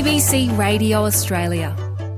ABC Radio Australia.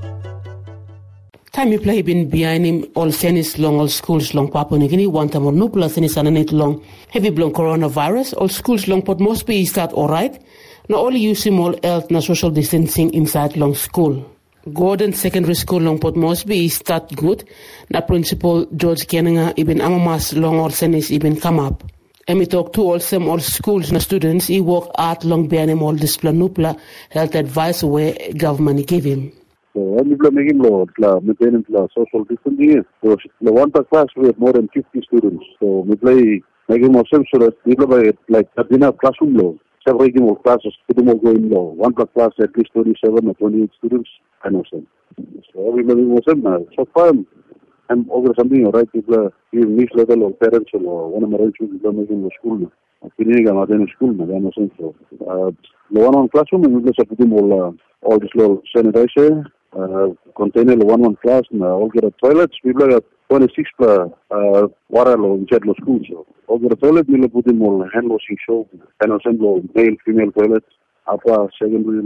Time you play been behind him all senis long all schools long Papua New Guinea one time or no plus senis ananate long heavy blown coronavirus all schools long pot must be start alright. Now only using all health na social distancing inside long school. Gordon Secondary School long pot must be start good. Na Principal George Kenninga even amamas long all senis even come up. And we talk to all schools na students he work out long behind him all this planupla health advice where government give him. So when we making maintenance social distancing, so the one per class we have more than 50 students. So we play making more sense so that we play like a classroom law. Separating more classes, put more going law. One per class at least 27 or 28 students. I know some. So we making more sense now. So far I'm over something alright. People even niece level or parents or one of my people making the school now. I'm school now. I know sense. So the one classroom we play putting all this little sanitizer. Container one class and all get a toilets. People got 26 water inside the school. So all get a toilet. We put in more hand washing show and assemble male female toilets. Upper secondary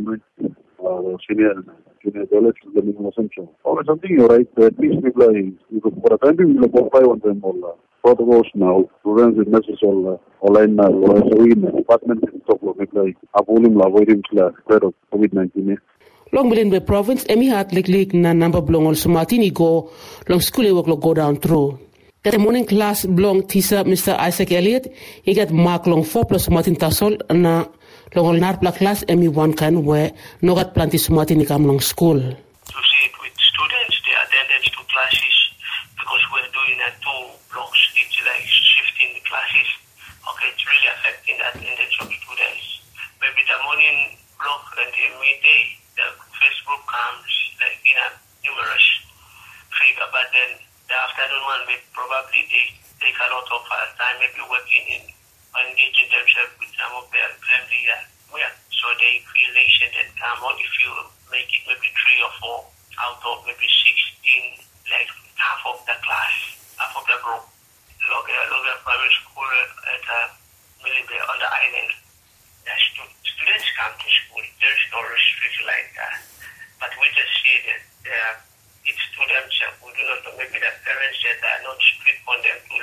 senior toilets. The minimum essential. All something you're right. At least people for a time being we will buy one them all protocols now. Prevents the message all online so in apartment top of people avoiding the spread of COVID-19. Long Milenwe province, emi hat lik na number blong ol sumatini go long school work go down through. That morning class blong tisa Mr. Isaac Elliott, he got mark long 4 plus sumatin tasol na long ol narpla class emi one kind where no got planti sumatini come long school. To see it with students, their attendance to classes, because we're doing 2 blocks, it's like shifting the classes. Okay, it's really affecting the attendance of students. Maybe the morning block and the midday, the Facebook comes like in a numerous figure, but then the afternoon one may probably they take a lot of time maybe working in engaging themselves with some of their family. So they feel elation and come on if you make it maybe 3 or 4 out of maybe 16, like half of the class, half of the group. Logan Primary School at Millibay on the island. Students come to school. There is no restriction like that. But we just see that it's students who do not know. Maybe the parents that are not strict on them to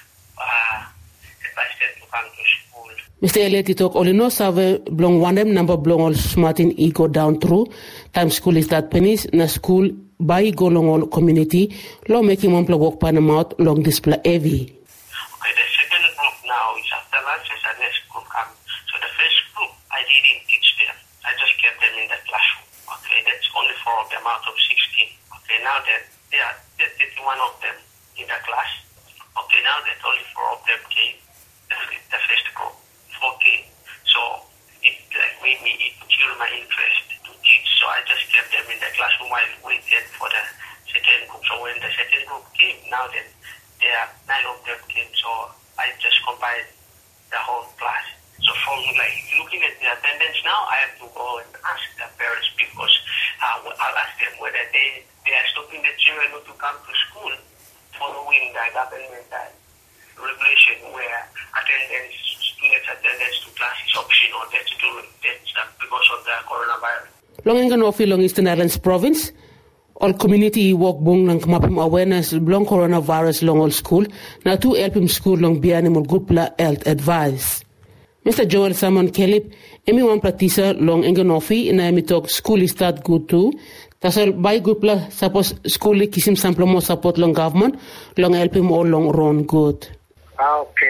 advise them to come to school. Mr. Elliott, talk only no save blong one them number blong all smartin e go down through. Time school is that pennies na school by go long all community. Long making one plug walk pan out long display heavy. Okay, the second group now is after lunch as the next group comes. So the first group, I didn't teach them. I just kept them in the classroom. Okay, that's only 4 of them out of 16. Okay, now that there are 31 of them in the class. Okay, now that only 4 of them came, the first group, 4 came. So it made me fuel my interest to teach. So I just kept them in the classroom while waiting for the second group. So when the second group came, now that there are 9 of them came. So I just combined the whole class. So from looking at the attendance now, I have to go and ask the parents because I'll ask them whether they are stopping the children not to come to school following the government regulation where students attendance to class is optional. That's because of the coronavirus. Long Nganofi long Eastern Islands province. All community work bong ng kamapim awareness long coronavirus long all school na to help him school long biyani mo good health advice. Mr. Joel Simon Kelly, everyone practice long Nganofi in a talk school is start good too. Tasal by good suppose school kisim sample mo support long government long help him all long run good. Okay,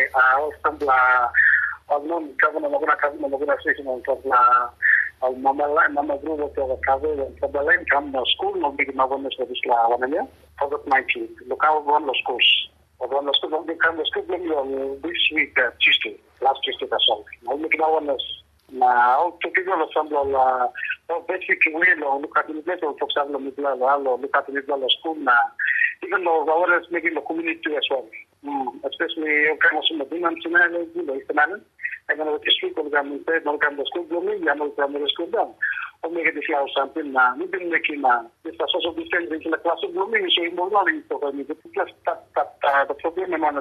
maguna station on top na mama group of cover for the land come school no big magones for this la wananya COVID-19 local one schools or one school become the school this week last Tuesday or something now look now one now to people assemble basically look at the place of example look at the school now even though awareness making the community as well especially kind of some demand scenario I'm going to speak of them and say, no, come to school, I'm going to school down. Or make it a something now. We've been making this social distancing in the class of blooming, so you're more learning for me. Just the problem on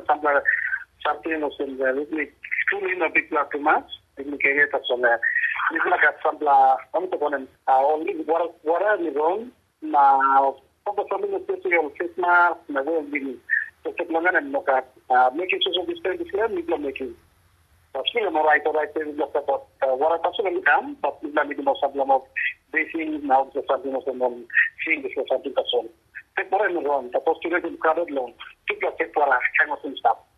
something else in the school in a big block too much. We can get us on there. We've got sampla kami to konen only wara ni wrong na pag sabi ng social fitness na well-being so teknologan mo ka making social distance nigla making Pasti mo right nigla sa wara pa sila nikam but nigla mi mo sampla mo basing now sa sabi mo sa mon sing sa sabi ka son teknologan mo ron tapos tuloy yung crowded long tikla tekwara kaya mo sin stop